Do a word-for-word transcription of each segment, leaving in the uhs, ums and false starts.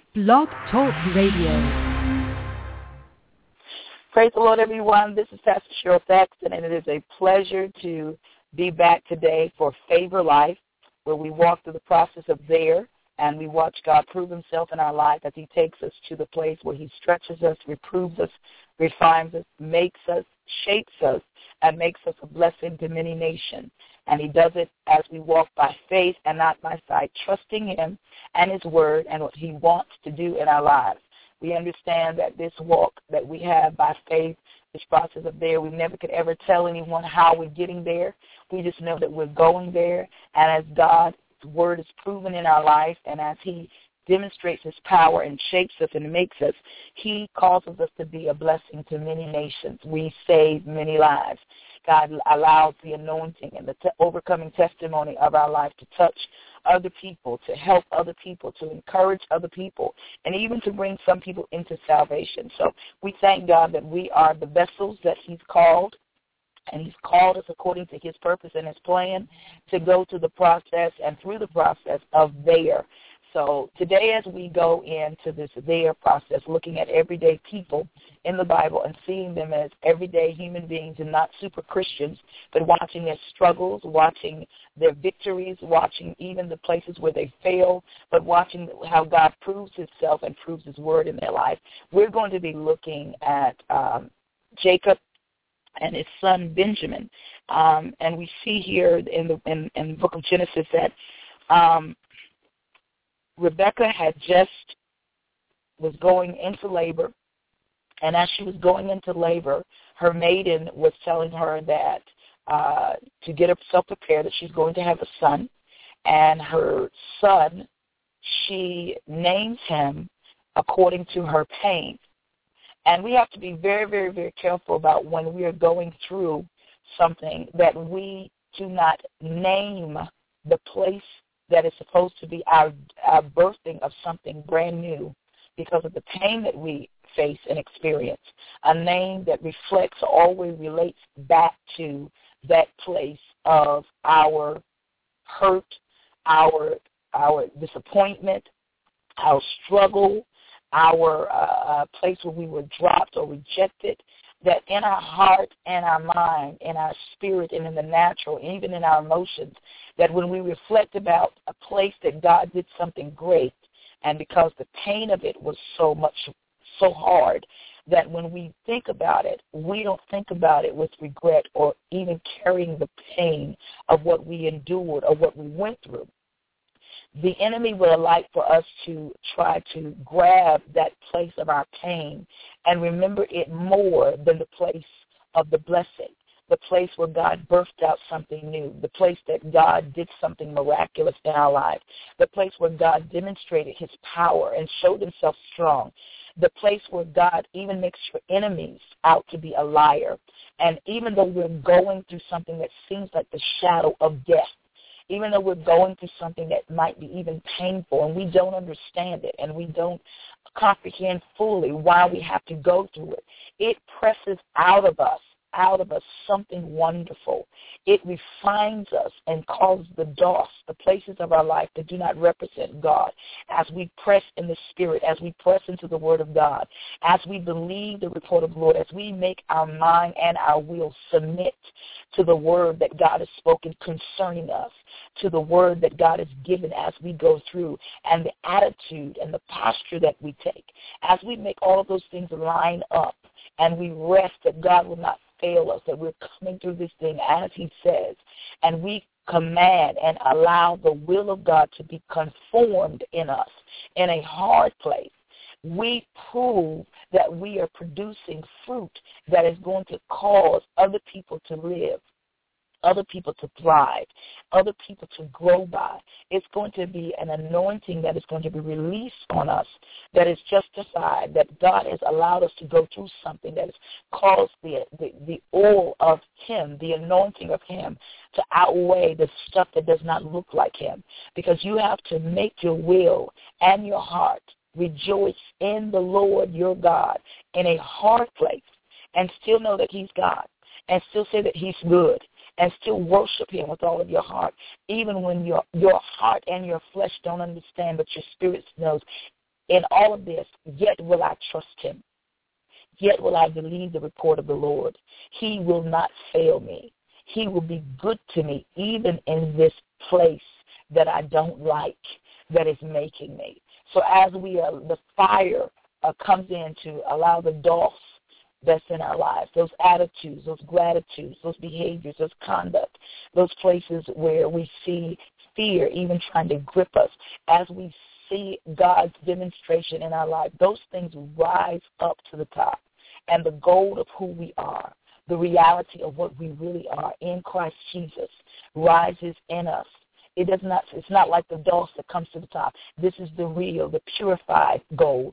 Blog Talk Radio. Praise the Lord, everyone. This is Pastor Cheryl Thaxton, and it is a pleasure to be back today for Favor Life, where we walk through the process of there, and we watch God prove himself in our life as he takes us to the place where he stretches us, reproves us, refines us, makes us, shapes us, and makes us a blessing to many nations. And he does it as we walk by faith and not by sight, trusting him and his word and what he wants to do in our lives. We understand that this walk that we have by faith, this process of there, we never could ever tell anyone how we're getting there. We just know that we're going there. And as God's word is proven in our life, and as he demonstrates his power and shapes us and makes us, he causes us to be a blessing to many nations. We save many lives. God allows the anointing and the te- overcoming testimony of our life to touch other people, to help other people, to encourage other people, and even to bring some people into salvation. So we thank God that we are the vessels that he's called, and he's called us according to his purpose and his plan to go through the process and through the process of there. So today as we go into this there process, looking at everyday people in the Bible and seeing them as everyday human beings and not super Christians, but watching their struggles, watching their victories, watching even the places where they fail, but watching how God proves himself and proves his word in their life, we're going to be looking at um, Jacob and his son Benjamin. Um, and we see here in the, in, in the book of Genesis that um, Rebekah had just was going into labor, and as she was going into labor, her maiden was telling her that uh, to get herself prepared, that she's going to have a son, and her son, she names him according to her pain. And we have to be very, very, very careful about when we are going through something that we do not name the place that is supposed to be our, our birthing of something brand new because of the pain that we face and experience. A name that reflects or always relates back to that place of our hurt, our our disappointment, our struggle, our uh, place where we were dropped or rejected, that in our heart and our mind, in our spirit and in the natural, even in our emotions, that when we reflect about a place that God did something great, and because the pain of it was so much, so hard, that when we think about it, we don't think about it with regret or even carrying the pain of what we endured or what we went through. The enemy would like for us to try to grab that place of our pain and remember it more than the place of the blessing, the place where God birthed out something new, the place that God did something miraculous in our life, the place where God demonstrated his power and showed himself strong, the place where God even makes your enemies out to be a liar. And even though we're going through something that seems like the shadow of death, even though we're going through something that might be even painful and we don't understand it and we don't comprehend fully why we have to go through it, it presses out of us, out of us something wonderful. It refines us and causes the doss, the places of our life that do not represent God, as we press in the Spirit, as we press into the Word of God, as we believe the report of the Lord, as we make our mind and our will submit to the word that God has spoken concerning us, to the word that God has given as we go through, and the attitude and the posture that we take. As we make all of those things line up and we rest that God will not fail us, that we're coming through this thing as he says, and we command and allow the will of God to be conformed in us in a hard place, we prove that we are producing fruit that is going to cause other people to live, other people to thrive, other people to grow by. It's going to be an anointing that is going to be released on us that is justified, that God has allowed us to go through something that has caused the, the, the oil of him, the anointing of him, to outweigh the stuff that does not look like him. Because you have to make your will and your heart rejoice in the Lord your God in a hard place and still know that he's God and still say that he's good and still worship him with all of your heart, even when your your heart and your flesh don't understand, but your spirit knows In all of this, yet will I trust him. Yet will I believe the report of the Lord. He will not fail me. He will be good to me, even in this place that I don't like, that is making me. So as we uh, the fire uh, comes in to allow the doss that's in our lives, those attitudes, those gratitudes, those behaviors, those conduct, those places where we see fear even trying to grip us, as we see God's demonstration in our life, those things rise up to the top. And the gold of who we are, the reality of what we really are in Christ Jesus, rises in us. It does not. It's not like the doss that comes to the top. This is the real, the purified gold.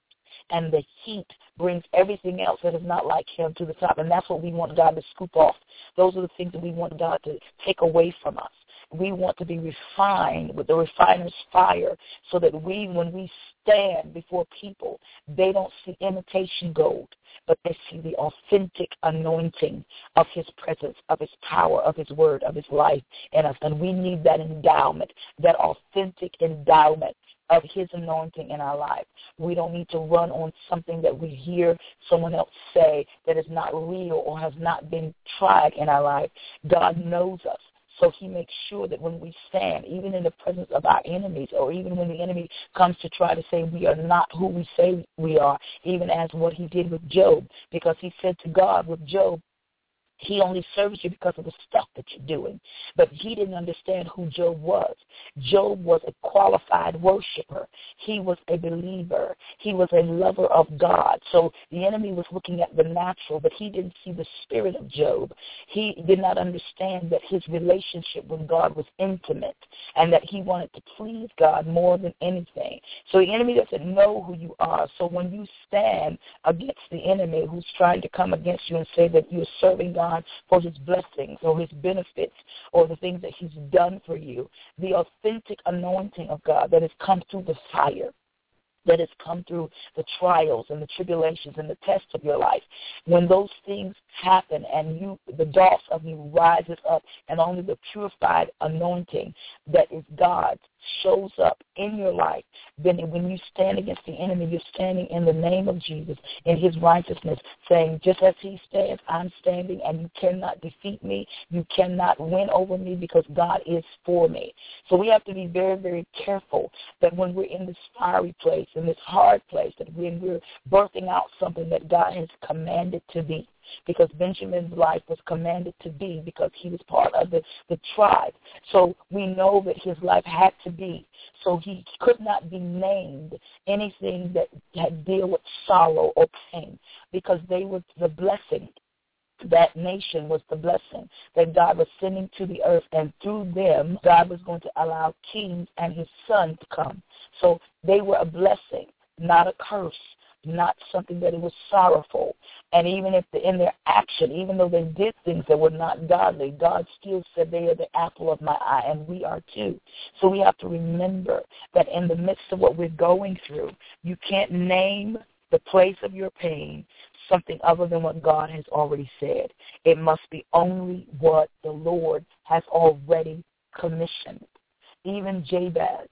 And the heat brings everything else that is not like him to the top. And that's what we want God to scoop off. Those are the things that we want God to take away from us. We want to be refined with the refiner's fire so that we, when we stand before people, they don't see imitation gold, but they see the authentic anointing of his presence, of his power, of his word, of his life in us. And we need that endowment, that authentic endowment of his anointing in our life. We don't need to run on something that we hear someone else say that is not real or has not been tried in our life. God knows us. So he makes sure that when we stand, even in the presence of our enemies, or even when the enemy comes to try to say we are not who we say we are, even as what he did with Job, because he said to God with Job, he only serves you because of the stuff that you're doing. But he didn't understand who Job was. Job was a qualified worshiper. He was a believer. He was a lover of God. So the enemy was looking at the natural, but he didn't see the spirit of Job. He did not understand that his relationship with God was intimate and that he wanted to please God more than anything. So the enemy doesn't know who you are. So when you stand against the enemy who's trying to come against you and say that you're serving God for his blessings or his benefits or the things that he's done for you, the authentic anointing of God that has come through the fire, that has come through the trials and the tribulations and the tests of your life, when those things happen and you, the doss of you rises up and only the purified anointing that is God shows up in your life, then when you stand against the enemy, you're standing in the name of Jesus, in his righteousness, saying, just as he stands, I'm standing, and you cannot defeat me. You cannot win over me because God is for me. So we have to be very, very careful that when we're in this fiery place, in this hard place, that when we're birthing out something that God has commanded to be, because Benjamin's life was commanded to be because he was part of the, the tribe. So we know that his life had to be. So he could not be named anything that had deal with sorrow or pain, because they were the blessing. That nation was the blessing that God was sending to the earth, and through them, God was going to allow kings and his son to come. So they were a blessing, not a curse, not something that it was sorrowful. And even if the, in their action, even though they did things that were not godly, God still said they are the apple of my eye, and we are too. So we have to remember that in the midst of what we're going through, you can't name the place of your pain something other than what God has already said. It must be only what the Lord has already commissioned. Even Jabez.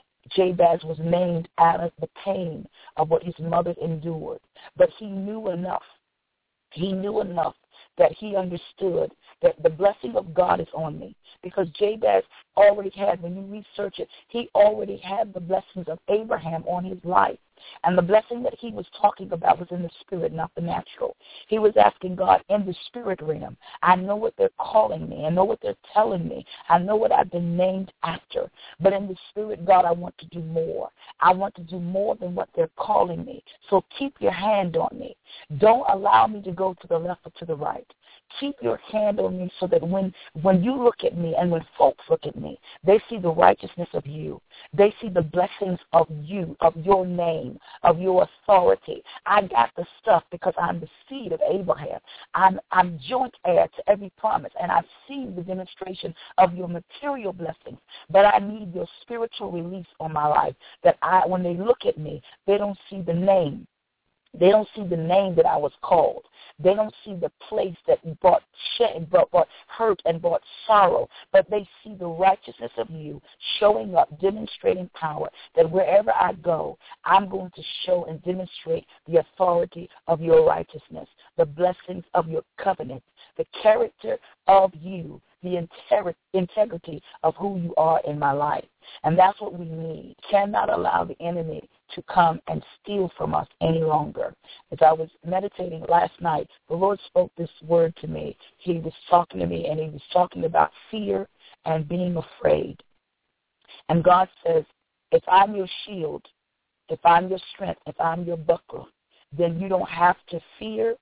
Jabez was named out of the pain of what his mother endured. But he knew enough. He knew enough that he understood that the blessing of God is on me. Because Jabez already had, when you research it, he already had the blessings of Abraham on his life. And the blessing that he was talking about was in the spirit, not the natural. He was asking God in the spirit realm. I know what they're calling me. I know what they're telling me. I know what I've been named after. But in the spirit, God, I want to do more. I want to do more than what they're calling me. So keep your hand on me. Don't allow me to go to the left or to the right. Keep your hand on me so that when, when you look at me and when folks look at me, they see the righteousness of you. They see the blessings of you, of your name, of your authority. I got the stuff because I'm the seed of Abraham. I'm, I'm joint heir to every promise, and I've seen the demonstration of your material blessings. But I need your spiritual release on my life, that I, when they look at me, they don't see the name. They don't see the name that I was called. They don't see the place that brought shame, brought, brought hurt and brought sorrow, but they see the righteousness of you showing up, demonstrating power, that wherever I go, I'm going to show and demonstrate the authority of your righteousness, the blessings of your covenant, the character of you, the integrity of who you are in my life. And that's what we need. Cannot allow the enemy to come and steal from us any longer. As I was meditating last night, the Lord spoke this word to me. He was talking to me, and he was talking about fear and being afraid. And God says, if I'm your shield, if I'm your strength, if I'm your buckler, then you don't have to fear,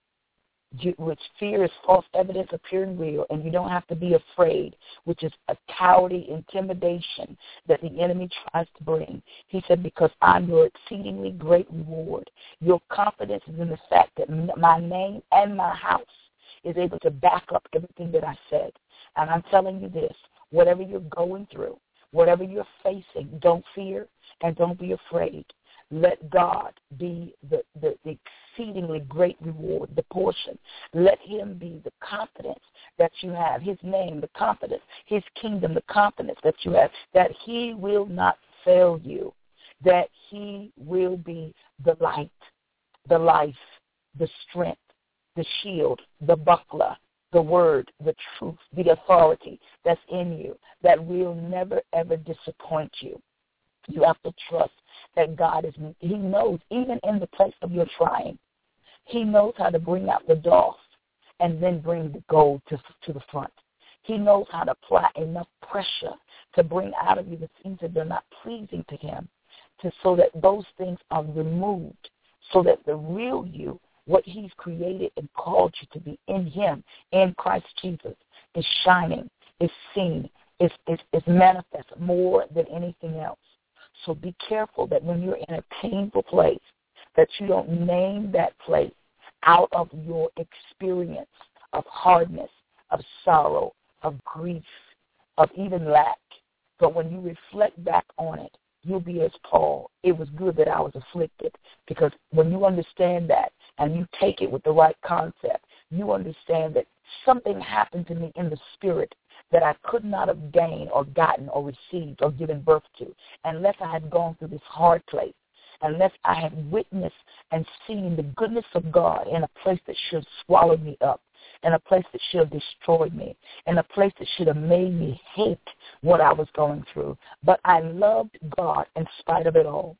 which fear is false evidence appearing real, and you don't have to be afraid, which is a cowardly intimidation that the enemy tries to bring. He said, because I'm your exceedingly great reward. Your confidence is in the fact that my name and my house is able to back up everything that I said. And I'm telling you this, whatever you're going through, whatever you're facing, don't fear and don't be afraid. Let God be the, the, the exceedingly great reward, the portion. Let him be the confidence that you have, his name, the confidence, his kingdom, the confidence that you have, that he will not fail you, that he will be the light, the life, the strength, the shield, the buckler, the word, the truth, the authority that's in you, that will never, ever disappoint you. You have to trust that God is, he knows, even in the place of your trying, he knows how to bring out the doff and then bring the gold to, to the front. He knows how to apply enough pressure to bring out of you the things that are not pleasing to him, to, so that those things are removed, so that the real you, what he's created and called you to be in him, in Christ Jesus, is shining, is seen, is, is, is manifest more than anything else. So be careful that when you're in a painful place, that you don't name that place out of your experience of hardness, of sorrow, of grief, of even lack. But when you reflect back on it, you'll be as Paul. It was good that I was afflicted, because when you understand that and you take it with the right concept, you understand that something happened to me in the spirit that I could not have gained or gotten or received or given birth to unless I had gone through this hard place, unless I had witnessed and seen the goodness of God in a place that should have swallowed me up, in a place that should have destroyed me, in a place that should have made me hate what I was going through. But I loved God in spite of it all.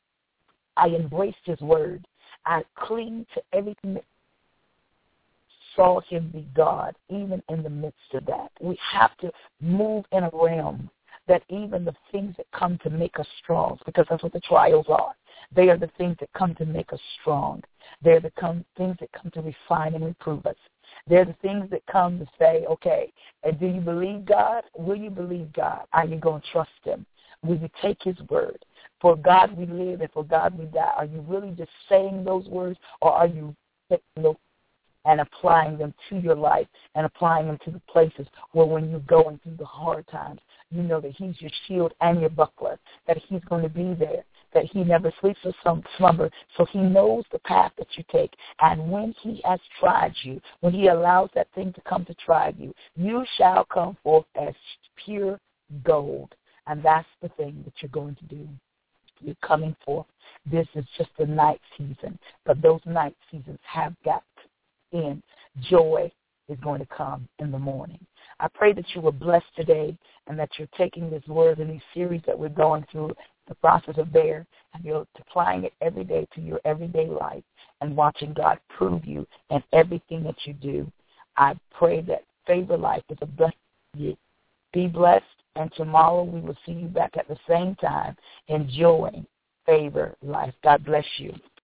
I embraced his word. I cling to everything that saw him be God, even in the midst of that. We have to move in a realm that even the things that come to make us strong, because that's what the trials are. They are the things that come to make us strong. They're the come, things that come to refine and reprove us. They're the things that come to say, okay, and do you believe God? Will you believe God? Are you going to trust him? Will you take his word? For God we live and for God we die. Are you really just saying those words, or are you taking those and applying them to your life and applying them to the places where when you're going through the hard times, you know that he's your shield and your buckler, that he's going to be there, that he never sleeps or some slumber, so he knows the path that you take. And when he has tried you, when he allows that thing to come to try you, you shall come forth as pure gold. And that's the thing that you're going to do. You're coming forth. This is just the night season, but those night seasons have got in. Joy is going to come in the morning. I pray that you were blessed today and that you're taking this word in these series that we're going through, the process of there, and you're applying it every day to your everyday life and watching God prove you in everything that you do. I pray that Favor Life is a blessing to you. Be blessed, and tomorrow we will see you back at the same time enjoying Favor Life. God bless you.